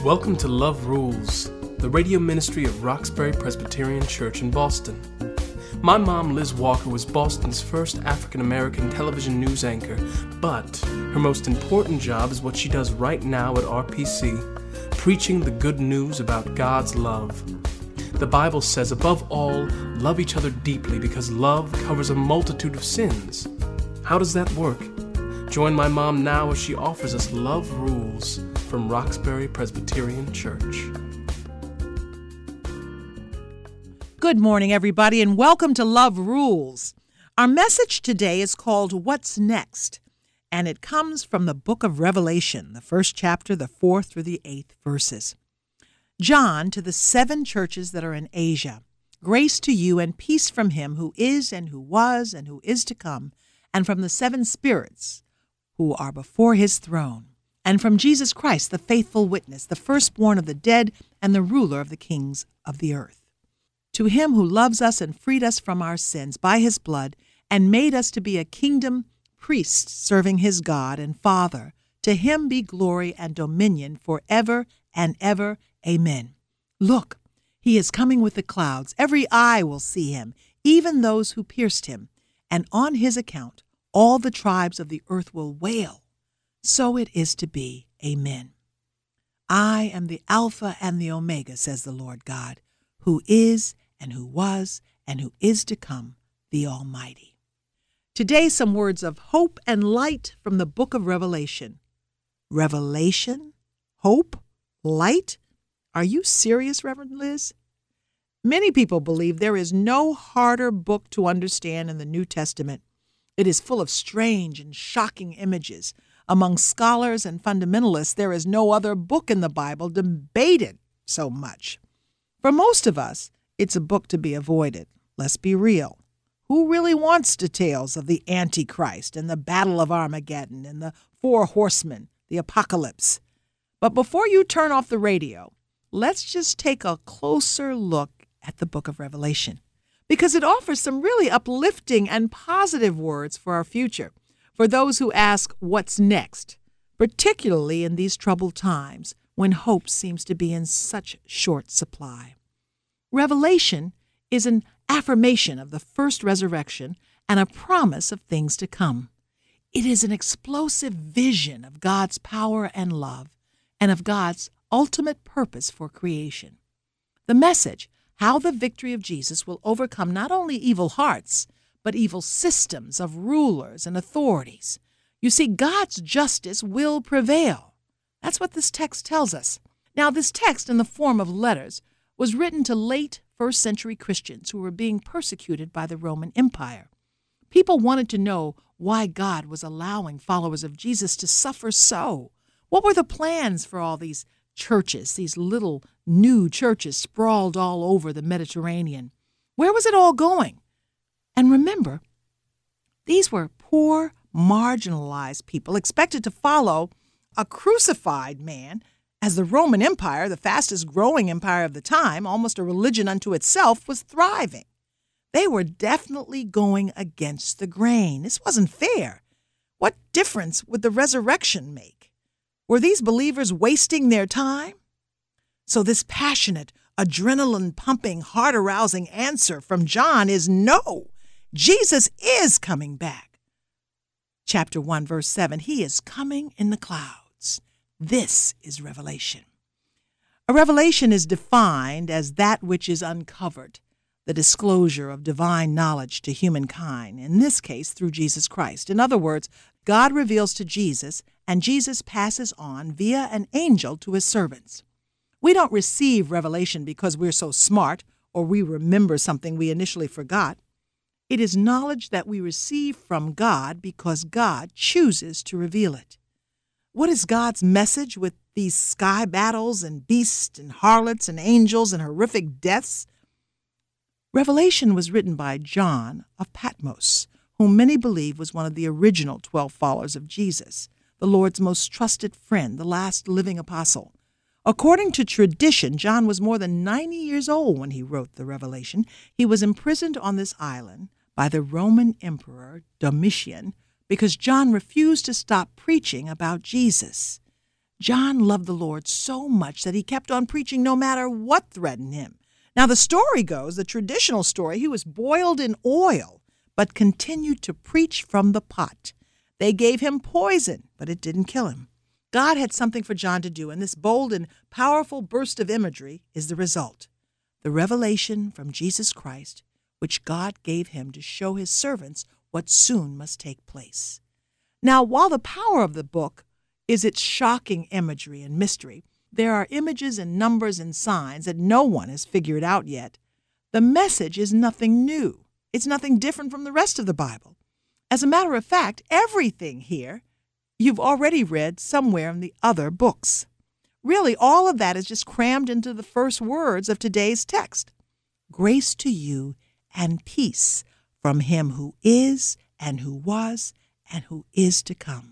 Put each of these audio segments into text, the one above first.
Welcome to Love Rules, the radio ministry of Roxbury Presbyterian Church in Boston. My mom, Liz Walker, was Boston's first African-American television news anchor, but her most important job is what she does right now at RPC, preaching the good news about God's love. The Bible says, above all, love each other deeply because love covers a multitude of sins. How does that work? Join my mom now as she offers us Love Rules from Roxbury Presbyterian Church. Good morning, everybody, and welcome to Love Rules. Our message today is called What's Next? And it comes from the book of Revelation, the first chapter, the 4th through the 8th verses. John, to the 7 churches that are in Asia, grace to you and peace from him who is and who was and who is to come, and from the 7 spirits who are before his throne, and from Jesus Christ, the faithful witness, the firstborn of the dead and the ruler of the kings of the earth. To him who loves us and freed us from our sins by his blood and made us to be a kingdom, priests serving his God and Father, to him be glory and dominion forever and ever. Amen. Look, he is coming with the clouds. Every eye will see him, even those who pierced him. And on his account, all the tribes of the earth will wail. So it is to be. Amen. I am the Alpha and the Omega, says the Lord God, who is and who was and who is to come, the Almighty. Today, some words of hope and light from the book of Revelation. Revelation? Hope? Light? Are you serious, Reverend Liz? Many people believe there is no harder book to understand in the New Testament. It is full of strange and shocking images. Among scholars and fundamentalists, there is no other book in the Bible debated so much. For most of us, it's a book to be avoided. Let's be real. Who really wants details of the Antichrist and the Battle of Armageddon and the 4 horsemen, the apocalypse? But before you turn off the radio, let's just take a closer look at the book of Revelation, because it offers some really uplifting and positive words for our future, for those who ask what's next, particularly in these troubled times when hope seems to be in such short supply. Revelation is an affirmation of the first resurrection and a promise of things to come. It is an explosive vision of God's power and love and of God's ultimate purpose for creation. The message, how the victory of Jesus will overcome not only evil hearts, but evil systems of rulers and authorities. You see, God's justice will prevail. That's what this text tells us. Now, this text, in the form of letters, was written to late first-century Christians who were being persecuted by the Roman Empire. People wanted to know why God was allowing followers of Jesus to suffer so. What were the plans for all these churches, these little new churches sprawled all over the Mediterranean? Where was it all going? And remember, these were poor, marginalized people expected to follow a crucified man as the Roman Empire, the fastest growing empire of the time, almost a religion unto itself, was thriving. They were definitely going against the grain. This wasn't fair. What difference would the resurrection make? Were these believers wasting their time? So this passionate, adrenaline-pumping, heart-arousing answer from John is no. Jesus is coming back. Chapter 1, verse 7, he is coming in the clouds. This is revelation. A revelation is defined as that which is uncovered, the disclosure of divine knowledge to humankind, in this case through Jesus Christ. In other words, God reveals to Jesus, and Jesus passes on via an angel to his servants. We don't receive revelation because we're so smart or we remember something we initially forgot. It is knowledge that we receive from God because God chooses to reveal it. What is God's message with these sky battles and beasts and harlots and angels and horrific deaths? Revelation was written by John of Patmos, whom many believe was one of the original 12 followers of Jesus, the Lord's most trusted friend, the last living apostle. According to tradition, John was more than 90 years old when he wrote the Revelation. He was imprisoned on this island by the Roman Emperor Domitian because John refused to stop preaching about Jesus. John loved the Lord so much that he kept on preaching no matter what threatened him. Now, the story goes, the traditional story, he was boiled in oil, but continued to preach from the pot. They gave him poison, but it didn't kill him. God had something for John to do, and this bold and powerful burst of imagery is the result. The revelation from Jesus Christ, which God gave him to show his servants what soon must take place. Now, while the power of the book is its shocking imagery and mystery, there are images and numbers and signs that no one has figured out yet. The message is nothing new. It's nothing different from the rest of the Bible. As a matter of fact, everything here you've already read somewhere in the other books. Really, all of that is just crammed into the first words of today's text. Grace to you and peace from him who is and who was and who is to come.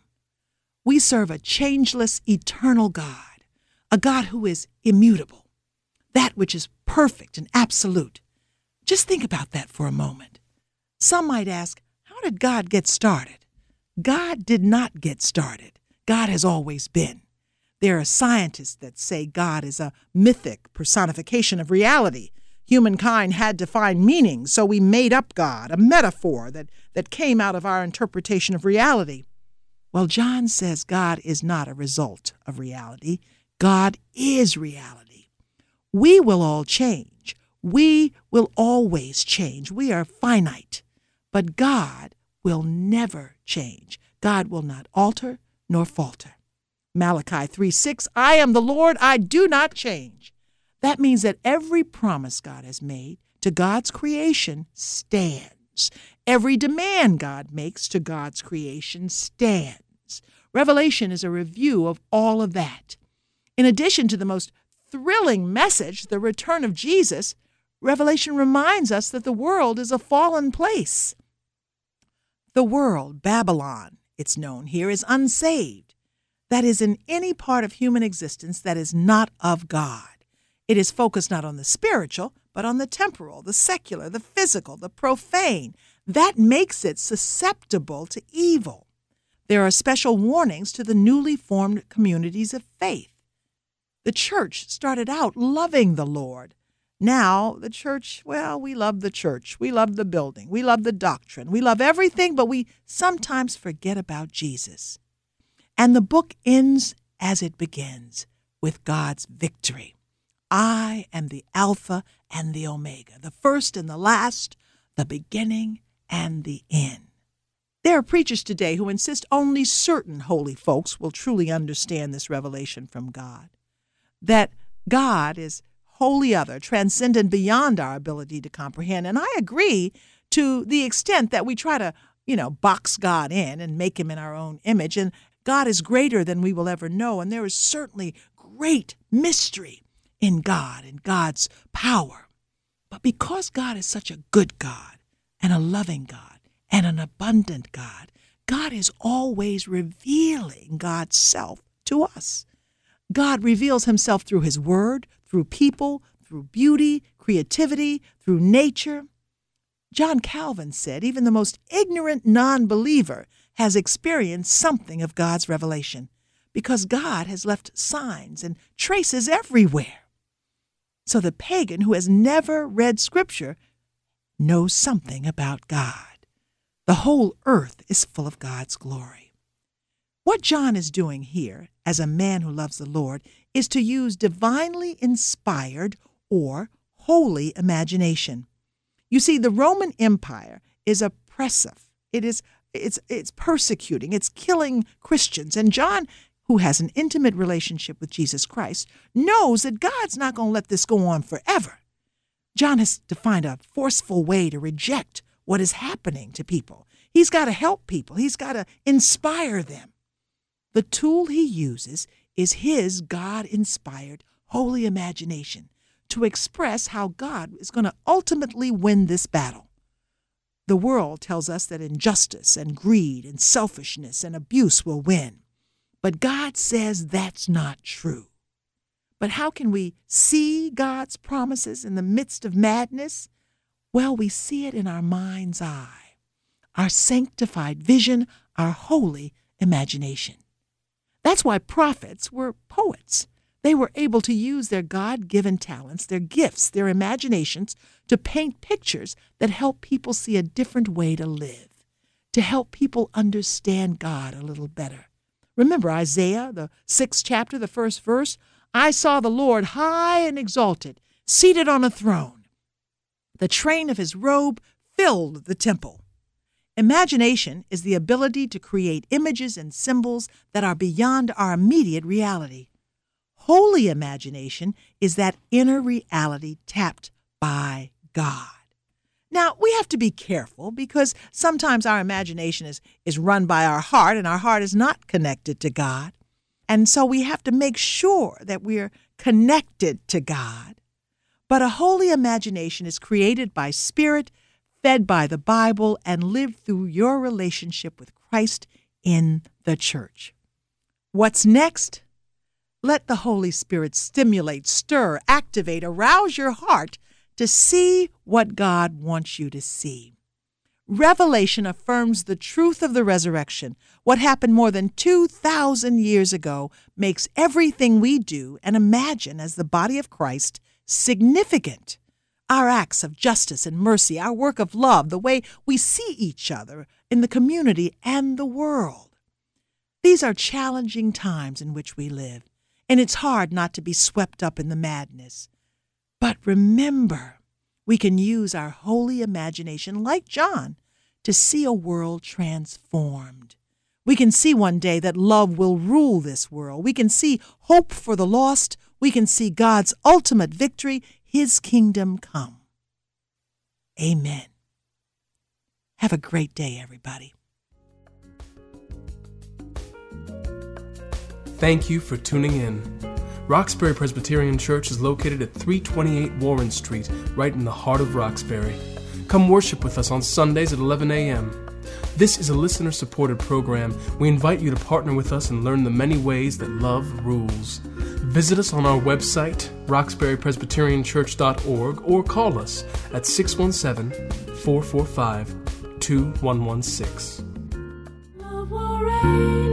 We serve a changeless, eternal God, a God who is immutable, that which is perfect and absolute. Just think about that for a moment. Some might ask, how did God get started? God did not get started. God has always been. There are scientists that say God is a mythic personification of reality. Humankind had to find meaning, so we made up God, a metaphor that came out of our interpretation of reality. Well, John says God is not a result of reality. God is reality. We will all change. We will always change. We are finite. But God will never change. God will not alter nor falter. Malachi 3:6, I am the Lord, I do not change. That means that every promise God has made to God's creation stands. Every demand God makes to God's creation stands. Revelation is a review of all of that. In addition to the most thrilling message, the return of Jesus, Revelation reminds us that the world is a fallen place. The world, Babylon, it's known here, is unsaved. That is, in any part of human existence that is not of God. It is focused not on the spiritual, but on the temporal, the secular, the physical, the profane. That makes it susceptible to evil. There are special warnings to the newly formed communities of faith. The church started out loving the Lord. Now, the church, well, we love the church. We love the building. We love the doctrine. We love everything, but we sometimes forget about Jesus. And the book ends as it begins, with God's victory. I am the Alpha and the Omega, the first and the last, the beginning and the end. There are preachers today who insist only certain holy folks will truly understand this revelation from God, that God is wholly other, transcendent beyond our ability to comprehend. And I agree to the extent that we try to, box God in and make him in our own image. And God is greater than we will ever know. And there is certainly great mystery in God and God's power. But because God is such a good God and a loving God and an abundant God, God is always revealing God's self to us. God reveals himself through his word, through people, through beauty, creativity, through nature. John Calvin said, even the most ignorant non-believer has experienced something of God's revelation because God has left signs and traces everywhere. So the pagan who has never read Scripture knows something about God. The whole earth is full of God's glory. What John is doing here, as a man who loves the Lord, is to use divinely inspired or holy imagination. You see, the Roman Empire is oppressive. It's persecuting. It's killing Christians. And John, who has an intimate relationship with Jesus Christ, knows that God's not going to let this go on forever. John has to find a forceful way to reject what is happening to people. He's got to help people. He's got to inspire them. The tool he uses is his God-inspired holy imagination to express how God is going to ultimately win this battle. The world tells us that injustice and greed and selfishness and abuse will win. But God says that's not true. But how can we see God's promises in the midst of madness? Well, we see it in our mind's eye, our sanctified vision, our holy imagination. That's why prophets were poets. They were able to use their God-given talents, their gifts, their imaginations to paint pictures that help people see a different way to live, to help people understand God a little better. Remember Isaiah, the 6th chapter, the 1st verse? I saw the Lord high and exalted, seated on a throne. The train of his robe filled the temple. Imagination is the ability to create images and symbols that are beyond our immediate reality. Holy imagination is that inner reality tapped by God. Now, we have to be careful because sometimes our imagination is run by our heart, and our heart is not connected to God. And so we have to make sure that we're connected to God. But a holy imagination is created by Spirit, fed by the Bible, and lived through your relationship with Christ in the church. What's next? Let the Holy Spirit stimulate, stir, activate, arouse your heart to see what God wants you to see. Revelation affirms the truth of the resurrection. What happened more than 2,000 years ago makes everything we do and imagine as the body of Christ significant. Our acts of justice and mercy, our work of love, the way we see each other in the community and the world. These are challenging times in which we live, and it's hard not to be swept up in the madness. But remember, we can use our holy imagination, like John, to see a world transformed. We can see one day that love will rule this world. We can see hope for the lost. We can see God's ultimate victory, His kingdom come. Amen. Have a great day, everybody. Thank you for tuning in. Roxbury Presbyterian Church is located at 328 Warren Street, right in the heart of Roxbury. Come worship with us on Sundays at 11 a.m. This is a listener-supported program. We invite you to partner with us and learn the many ways that love rules. Visit us on our website, roxburypresbyterianchurch.org, or call us at 617-445-2116.